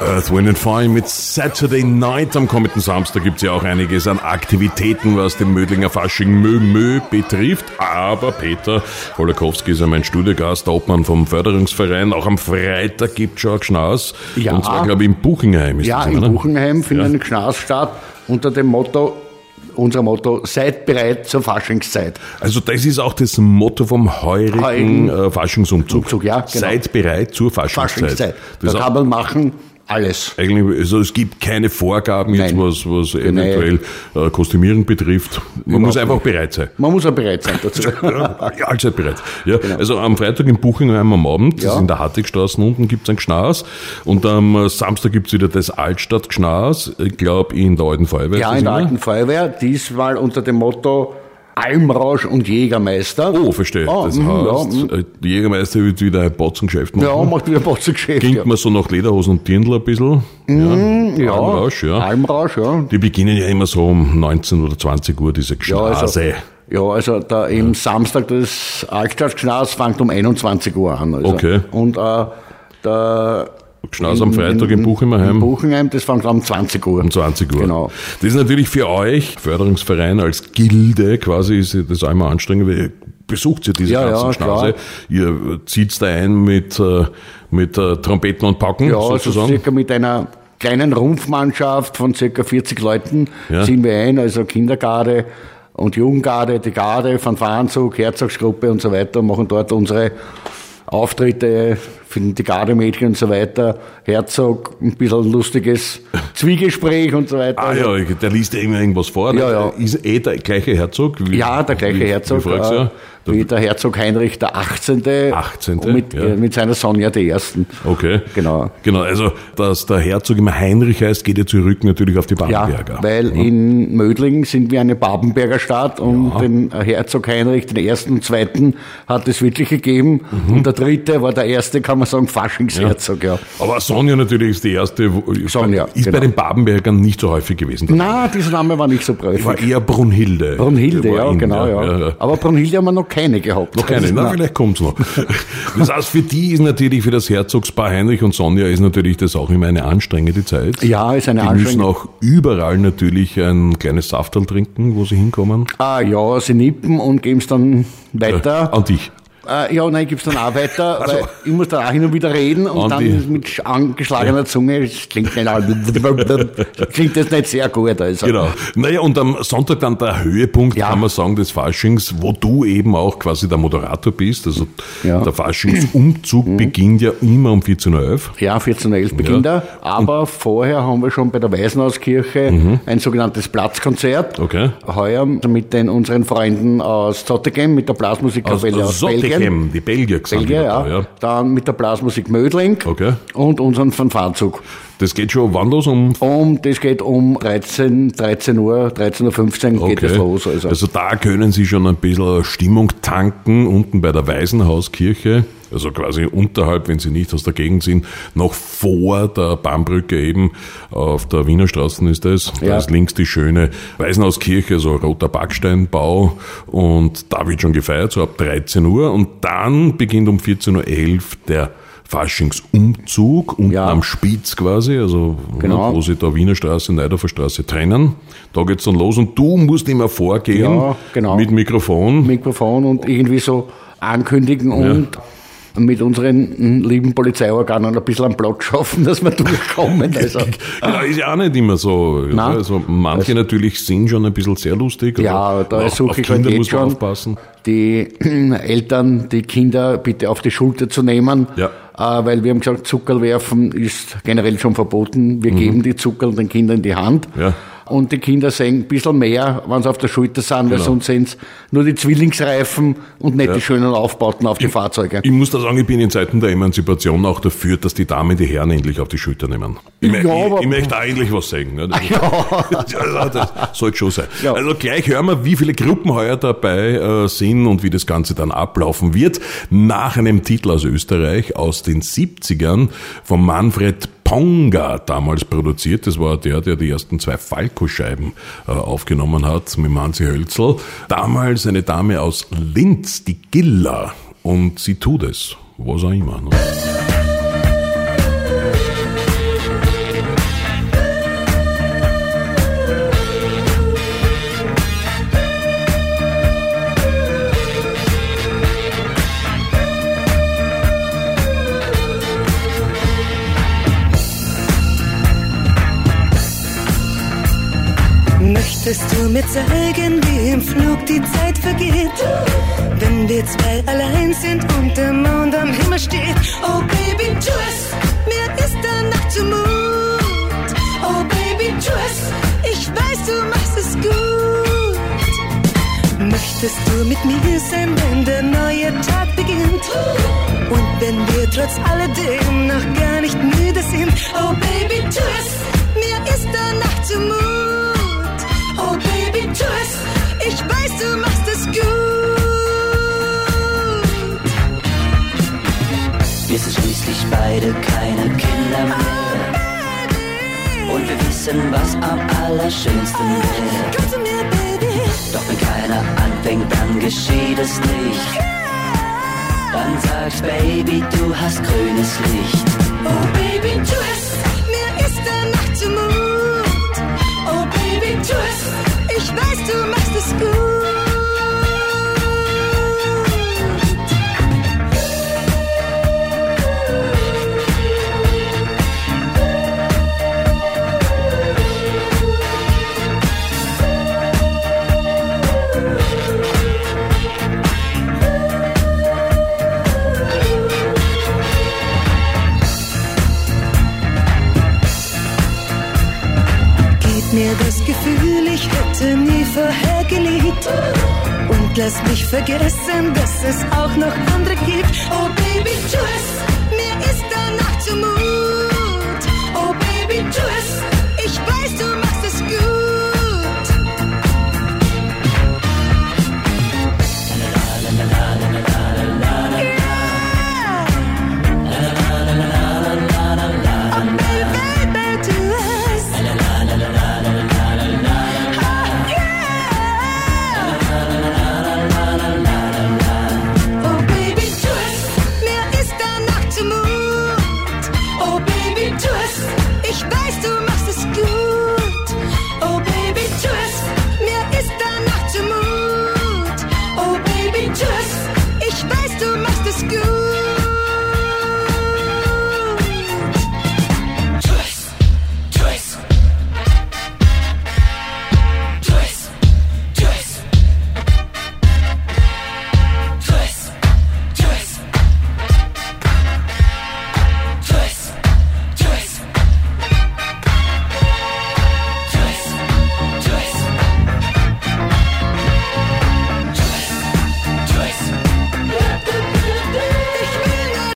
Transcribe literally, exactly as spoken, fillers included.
Earth, Wind and Fire mit Saturday Night. Am kommenden Samstag gibt es ja auch einiges an Aktivitäten, was den Mödlinger Fasching Mö Mö betrifft. Aber Peter Holakowski ist ja mein Studiogast, der Obmann vom Förderungsverein. Auch am Freitag gibt es schon ein Gschnaß. Ja. Und zwar, glaube ich, im Buchingheim. Ist ja, das, im oder? Buchingheim findet Ja. ein Gschnaß statt unter dem Motto, unser Motto, seid bereit zur Faschingszeit. Also das ist auch das Motto vom heurigen Heurigen äh, Faschingsumzug. Umzug, ja, genau. Seid bereit zur Faschingszeit. Faschingszeit. Das Da ist kann man machen alles. eigentlich, also es gibt keine Vorgaben jetzt, Nein. was, was eventuell äh, Kostümierung betrifft. Man muss einfach bereit sein. Man muss auch bereit sein dazu. Ja, allzeit bereit. Ja, also am Freitag in Buchingheim am Abend, das Ja. ist in der Hartigstraße unten, gibt es ein Gschnaß. Und am Samstag gibt es wieder das Altstadt-Gschnaß, ich glaube in der Alten Feuerwehr. Ja, ist das in der immer? Alten Feuerwehr, diesmal unter dem Motto Almrausch und Jägermeister. Oh, verstehe. Ah, das mhm, heißt, ja, äh, der Jägermeister wird wieder ein Batzengeschäft machen. Ja, macht wieder Botzengeschäft. Klingt Ja. man so nach Lederhosen und Dirndl ein bisschen. ja, ja. Almrausch, ja. Almrausch, ja. Die beginnen ja immer so um neunzehn oder zwanzig Uhr, diese Ja, also, Gschnase. ja, also da im Samstag das Altstadtgschnaß fängt um einundzwanzig Uhr an. Also. Okay. Und äh, der Gschnaß am Freitag im in Buchingheim. Buchingheim, das fängt um zwanzig Uhr. Um zwanzig Uhr. Genau. Das ist natürlich für euch, Förderungsverein als Gilde quasi, ist das auch immer anstrengend, weil ihr besucht ja diese Ja, ganzen ja, Gschnase. Ihr zieht's da ein mit, äh, mit äh, Trompeten und Packen Ja, also sozusagen. circa mit einer kleinen Rumpfmannschaft von circa vierzig Leuten Ja. ziehen wir ein, also Kindergarde und Jugendgarde, die Garde, Fanfarenzug, Herzogsgruppe und so weiter, machen dort unsere Auftritte für die Gardemädchen und so weiter, Herzog, ein bisschen lustiges Zwiegespräch und so weiter. Ah ja, der liest ja immer irgendwas vor. Ja, ja. Ist eh der gleiche Herzog? Wie, Ja, der gleiche wie, Herzog, Wie fragst du, äh, ja? wie der Herzog Heinrich der achtzehnte. achtzehnte, Mit, ja. äh, mit seiner Sonja der Ersten. Okay. Genau. Genau, also, dass der Herzog immer Heinrich heißt, geht ja zurück natürlich auf die Ja, Babenberger. weil in Mödling sind wir eine Babenberger Stadt und den Herzog Heinrich, den ersten und zweiten, hat es wirklich gegeben. Mhm. Und der dritte war der erste, kann man sagen, Faschingsherzog, ja. Aber Sonja natürlich ist die erste, wo- Sonja, ist genau. bei den Babenbergern nicht so häufig gewesen. Na, dieser Name war nicht so War bräuchlich. eher Brunhilde. Brunhilde, War ja, in, genau, ja. ja, ja. Aber Brunhilde haben wir noch keine gehabt. Noch keine, na, Na, vielleicht kommt's noch. Das heißt, für die ist natürlich, für das Herzogspaar Heinrich und Sonja ist natürlich das auch immer eine anstrengende Zeit. Ja, ist eine Die müssen anstrengende. auch überall natürlich ein kleines Safterl trinken, wo sie hinkommen. Ah, ja, sie nippen und geben es dann weiter. An dich. Äh, ja, nein, gibt's dann auch weiter, Also. weil ich muss da auch hin und wieder reden und Andi. dann mit sch- angeschlagener Zunge, das klingt nicht, das klingt jetzt nicht sehr gut, also. Genau. Naja, und am Sonntag dann der Höhepunkt, Ja. kann man sagen, des Faschings, wo du eben auch quasi der Moderator bist. Also Ja. der Faschingsumzug beginnt ja immer um vierzehn Uhr elf. Ja, vierzehn Uhr elf beginnt Ja. er, aber vorher haben wir schon bei der Waisenhauskirche ein sogenanntes Platzkonzert. Okay. Heuer mit den unseren Freunden aus Zottegem, mit der Blasmusikkapelle aus, Belgien. Zottegem, die Belgier sind Belgier, wieder ja. da, ja. Dann mit der Blasmusik Mödling Okay. und unseren Fanfarenzug. Das geht schon wann los? Um Um, das geht um dreizehn, dreizehn Uhr, dreizehn Uhr fünfzehn geht es los. Also. also da können Sie schon ein bisschen Stimmung tanken, unten bei der Waisenhauskirche, also quasi unterhalb, wenn Sie nicht aus der Gegend sind, noch vor der Bahnbrücke eben, auf der Wiener Straße ist das, da Ja. ist links die schöne Waisenhauskirche, so roter Backsteinbau, und da wird schon gefeiert, so ab dreizehn Uhr, und dann beginnt um vierzehn Uhr elf der Faschingsumzug unten Ja. am Spitz quasi, also Genau. wo sie da Wiener Straße, Neidorfer Straße trennen. Da geht's dann los und du musst immer vorgehen Ja, genau. mit Mikrofon. Mikrofon und irgendwie so ankündigen und mit unseren lieben Polizeiorganen ein bisschen am Platz schaffen, dass wir durchkommen. Also, Genau, ist ja auch nicht immer so. Ja, Nein. also manche natürlich sind schon ein bisschen sehr lustig. ja, aber da auf, suche auf ich halt Kinder jetzt muss man schon, aufpassen. die Eltern, die Kinder bitte auf die Schulter zu nehmen, Ja. äh, weil wir haben gesagt, Zuckerl werfen ist generell schon verboten. Wir geben die Zuckerl den Kindern in die Hand. Ja. Und die Kinder sehen ein bisschen mehr, wenn sie auf der Schulter sind, weil Genau. sonst sind es nur die Zwillingsreifen und nicht Ja. die schönen Aufbauten auf die Fahrzeuge. Ich muss da sagen, ich bin in Zeiten der Emanzipation auch dafür, dass die Damen die Herren endlich auf die Schulter nehmen. Ich, Ja, mö- aber- ich, ich möchte da endlich was sagen. Ne? Das, ja. das sollte schon sein. Ja. Also gleich hören wir, wie viele Gruppen heuer dabei äh, sind und wie das Ganze dann ablaufen wird. Nach einem Titel aus Österreich aus den siebzigern von Manfred Ponga damals produziert. Das war der, der die ersten zwei Falco-Scheiben äh, aufgenommen hat mit Manzi Hölzl. Damals eine Dame aus Linz, die Gilla. Und sie tut es, was auch immer. Ne? Möchtest du mir zeigen, wie im Flug die Zeit vergeht? Wenn wir zwei allein sind und der Mond am Himmel steht. Oh Baby, tu es, mir ist danach zumut. Oh Baby, tu es, ich weiß, du machst es gut. Möchtest du mit mir sein, wenn der neue Tag beginnt? Und wenn wir trotz alledem noch gar nicht müde sind. Oh Baby, tu es, mir ist danach zumut. Oh Baby, tu es, ich weiß, du machst es gut. Wir sind schließlich beide keine Kinder mehr. Und wir wissen, was am allerschönsten wäre. Komm zu mir, Baby. Doch wenn keiner anfängt, dann geschieht es nicht. Dann sagst Baby, du hast grünes Licht. Oh Baby, tu es, mir ist danach zumut. Oh Baby, tu es, ich weiß, du machst es gut. Mir das Gefühl, ich hätte nie vorher geliebt. Und lass mich vergessen, dass es auch noch andere gibt. Oh Baby, tu es, mir ist danach zumut.